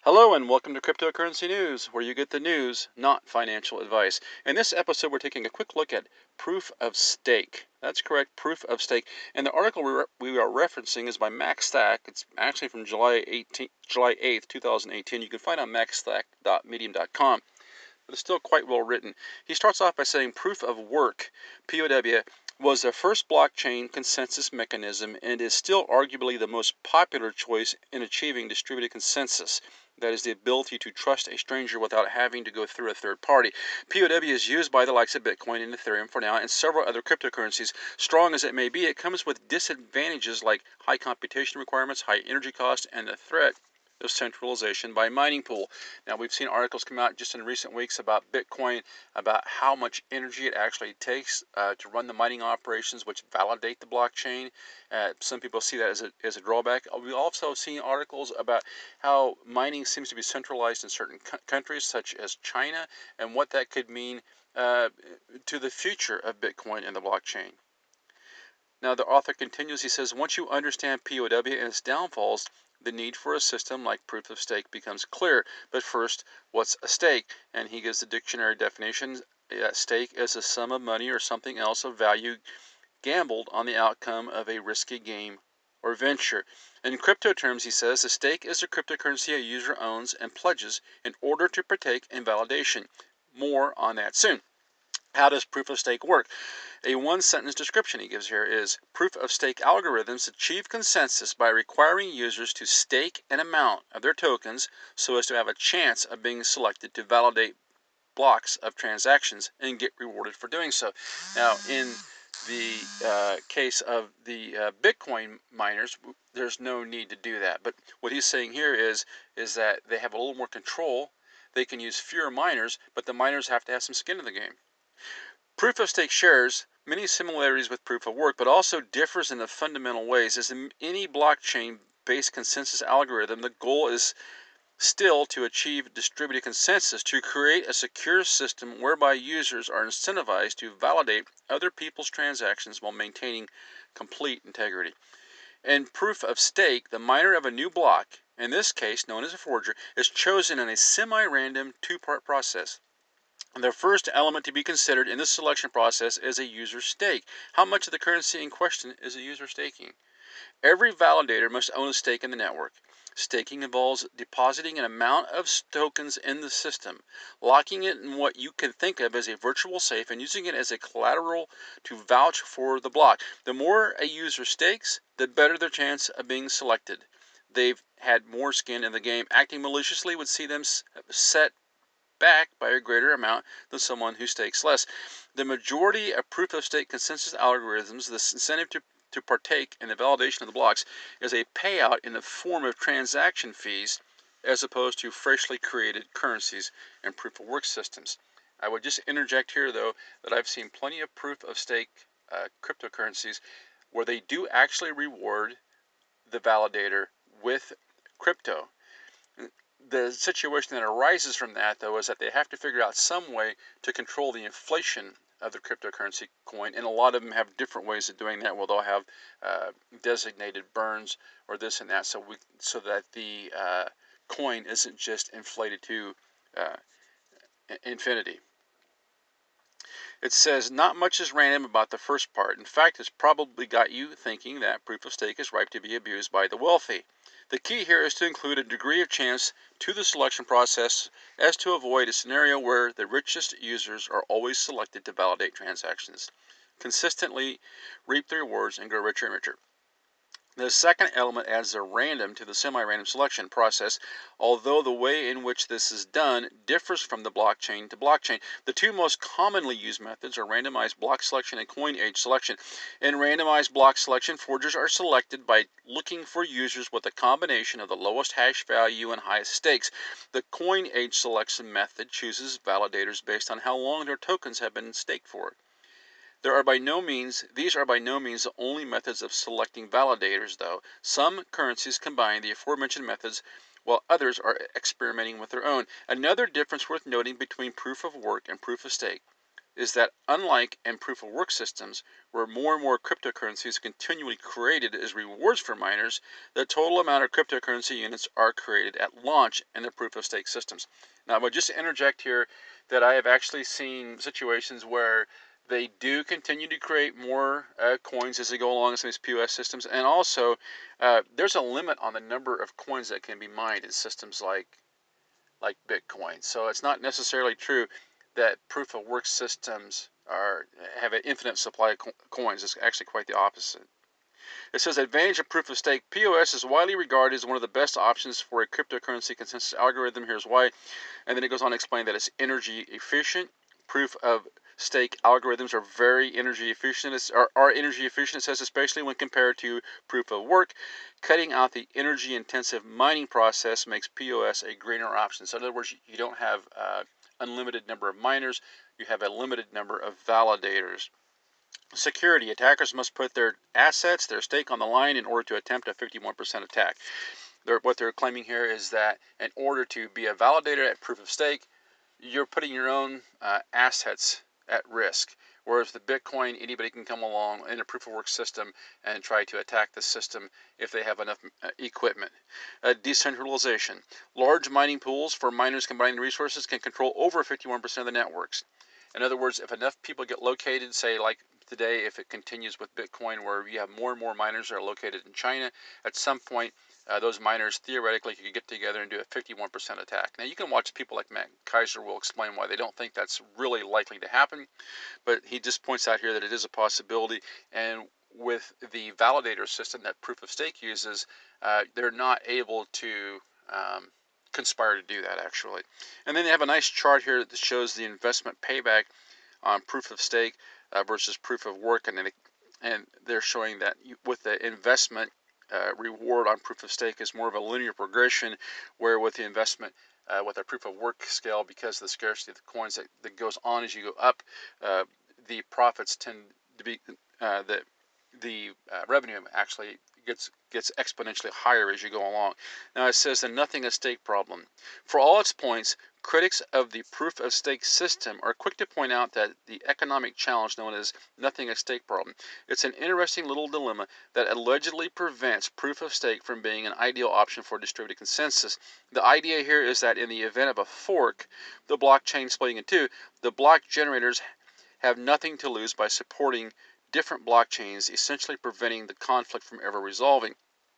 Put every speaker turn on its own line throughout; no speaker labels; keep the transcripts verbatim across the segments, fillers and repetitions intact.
Hello and welcome to Cryptocurrency News, where you get the news, not financial advice. In this episode, we're taking a quick look at proof of stake. That's correct, proof of stake. And the article we, re- we are referencing is by Max Stack. It's actually from July eighteenth, July eighth, two thousand eighteen. You can find it on max stack dot medium dot com. But it's still quite well written. He starts off by saying proof of work, P O W, was the first blockchain consensus mechanism and is still arguably the most popular choice in achieving distributed consensus. That is the ability to trust a stranger without having to go through a third party. P O W is used by the likes of Bitcoin and Ethereum for now and several other cryptocurrencies. Strong as it may be, it comes with disadvantages like high computation requirements, high energy cost, and the threat of centralization by mining pool. Now, we've seen articles come out just in recent weeks about Bitcoin, about how much energy it actually takes uh, to run the mining operations, which validate the blockchain. Uh, some people see that as a, as a drawback. We also have seen articles about how mining seems to be centralized in certain co- countries, such as China, and what that could mean uh, to the future of Bitcoin and the blockchain. Now, the author continues, he says, once you understand P O W and its downfalls, the need for a system like proof of stake becomes clear. But first, what's a stake? And he gives the dictionary definition. A stake is a sum of money or something else of value gambled on the outcome of a risky game or venture. In crypto terms, he says, a stake is a cryptocurrency a user owns and pledges in order to partake in validation. More on that soon. How does proof of stake work? A one-sentence description he gives here is, proof of stake algorithms achieve consensus by requiring users to stake an amount of their tokens so as to have a chance of being selected to validate blocks of transactions and get rewarded for doing so. Now, in the uh, case of the uh, Bitcoin miners, there's no need to do that. But what he's saying here is, is that they have a little more control. They can use fewer miners, but the miners have to have some skin in the game. Proof of stake shares many similarities with proof of work, but also differs in the fundamental ways. As in any blockchain-based consensus algorithm, the goal is still to achieve distributed consensus, to create a secure system whereby users are incentivized to validate other people's transactions while maintaining complete integrity. In proof of stake, the miner of a new block, in this case known as a forger, is chosen in a semi-random two-part process. The first element to be considered in this selection process is a user stake. How much of the currency in question is a user staking? Every validator must own a stake in the network. Staking involves depositing an amount of tokens in the system, locking it in what you can think of as a virtual safe, and using it as a collateral to vouch for the block. The more a user stakes, the better their chance of being selected. They've had more skin in the game. Acting maliciously would see them set back by a greater amount than someone who stakes less. The majority of proof of stake consensus algorithms, the incentive to, to partake in the validation of the blocks is a payout in the form of transaction fees as opposed to freshly created currencies and proof of work systems. I would just interject here, though, that I've seen plenty of proof of stake uh, cryptocurrencies where they do actually reward the validator with crypto. The situation that arises from that, though, is that they have to figure out some way to control the inflation of the cryptocurrency coin, and a lot of them have different ways of doing that. Well, they'll have uh, designated burns or this and that, so we so that the uh, coin isn't just inflated to uh, infinity. It says, not much is random about the first part. In fact, it's probably got you thinking that proof of stake is ripe to be abused by the wealthy. The key here is to include a degree of chance to the selection process as to avoid a scenario where the richest users are always selected to validate transactions, consistently reap the rewards, and grow richer and richer. The second element adds a random to the semi-random selection process, although the way in which this is done differs from the blockchain to blockchain. The two most commonly used methods are randomized block selection and coin age selection. In randomized block selection, forgers are selected by looking for users with a combination of the lowest hash value and highest stakes. The coin age selection method chooses validators based on how long their tokens have been staked for. There are by no means, these are by no means the only methods of selecting validators, though. Some currencies combine the aforementioned methods, while others are experimenting with their own. Another difference worth noting between proof of work and proof of stake. is that unlike in proof of work systems, where more and more cryptocurrencies are continually created as rewards for miners, the total amount of cryptocurrency units are created at launch in the proof of stake systems. Now, I would just interject here that I have actually seen situations where they do continue to create more uh, coins as they go along in some of these P O S systems, and also uh, there's a limit on the number of coins that can be mined in systems like like Bitcoin. So it's not necessarily true that proof of work systems are have an infinite supply of co- coins. It's actually quite the opposite. It says advantage of proof of stake. P O S is widely regarded as one of the best options for a cryptocurrency consensus algorithm. Here's why. And then it goes on to explain that it's energy efficient. Proof of stake algorithms are very energy efficient. It's, are, are energy efficient, it says, especially when compared to proof of work. Cutting out the energy intensive mining process makes P O S a greener option. So in other words, you don't have uh, unlimited number of miners, you have a limited number of validators. Security. Attackers must put their assets, their stake on the line in order to attempt a fifty-one percent attack. They're, what they're claiming here is that in order to be a validator at proof of stake, you're putting your own uh, assets at risk. Whereas the Bitcoin, anybody can come along in a proof of work system and try to attack the system if they have enough uh, equipment. Uh, decentralization. Large mining pools for miners combining resources can control over fifty-one percent of the networks. In other words, if enough people get located, say like today, if it continues with Bitcoin where you have more and more miners that are located in China, at some point uh, those miners theoretically could get together and do a fifty-one percent attack. Now you can watch people like Matt Kaiser will explain why they don't think that's really likely to happen, but he just points out here that it is a possibility. And with the validator system that proof of stake uses, uh, they're not able to um, conspire to do that actually. And then they have a nice chart here that shows the investment payback on proof of stake uh, versus proof of work, and then it, and they're showing that you, with the investment uh, reward on proof of stake is more of a linear progression, where with the investment uh, with a proof of work scale, because of the scarcity of the coins that, that goes on as you go up, uh, the profits tend to be uh, the the uh, revenue actually gets gets exponentially higher as you go along. Now it says the nothing at stake problem. For all its points, critics of the proof of stake system are quick to point out that the economic challenge known as nothing at stake problem. It's an interesting little dilemma that allegedly prevents proof of stake from being an ideal option for distributed consensus. The idea here is that in the event of a fork, the blockchain splitting in two, the block generators have nothing to lose by supporting different blockchains, essentially preventing the conflict from ever resolving.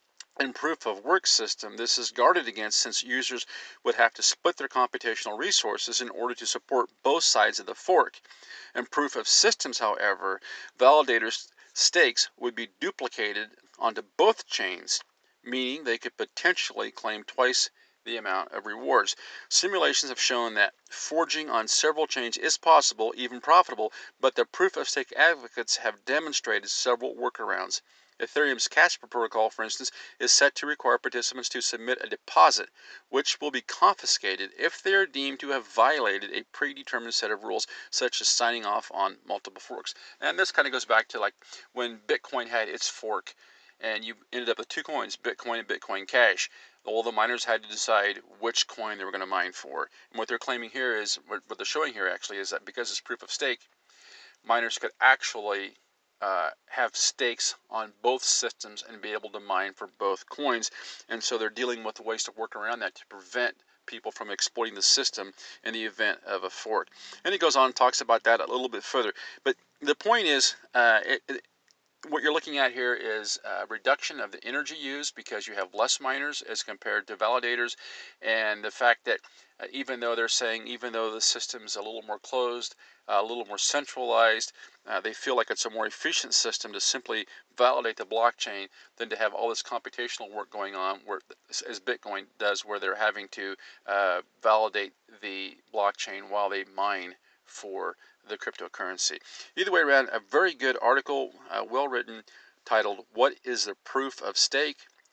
In proof of work system, this is guarded against since users would have to split their computational resources in order to support both sides of the fork. In proof of systems, however, validators' stakes would be duplicated onto both chains, meaning they could potentially claim twice the amount of rewards. Simulations have shown that forging on several chains is possible, even profitable, but the proof of stake advocates have demonstrated several workarounds. Ethereum's Casper protocol, for instance, is set to require participants to submit a deposit, which will be confiscated if they are deemed to have violated a predetermined set of rules, such as signing off on multiple forks. And this kind of goes back to like when Bitcoin had its fork, and you ended up with two coins, Bitcoin and Bitcoin Cash. All the miners had to decide which coin they were going to mine for. And what they're claiming here is, what they're showing here actually, is that because it's proof of stake, miners could actually uh, have stakes on both systems and be able to mine for both coins. And so they're dealing with ways to work around that to prevent people from exploiting the system in the event of a fork. And he goes on and talks about that a little bit further. But the point is, uh, it, it, what you're looking at here is a reduction of the energy used because you have less miners as compared to validators, and the fact that uh, even though they're saying, even though the system's a little more closed, uh, a little more centralized, uh, they feel like it's a more efficient system to simply validate the blockchain than to have all this computational work going on, where, as Bitcoin does, where they're having to uh, validate the blockchain while they mine for the cryptocurrency. Either way around, a very good article, uh, well written, titled "What is the Proof of Stake?"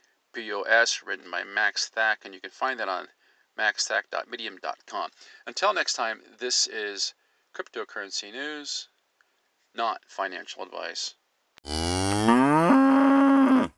P O S, written by Max Thack, and you can find that on max thack dot medium dot com. Until next time, this is cryptocurrency news, not financial advice.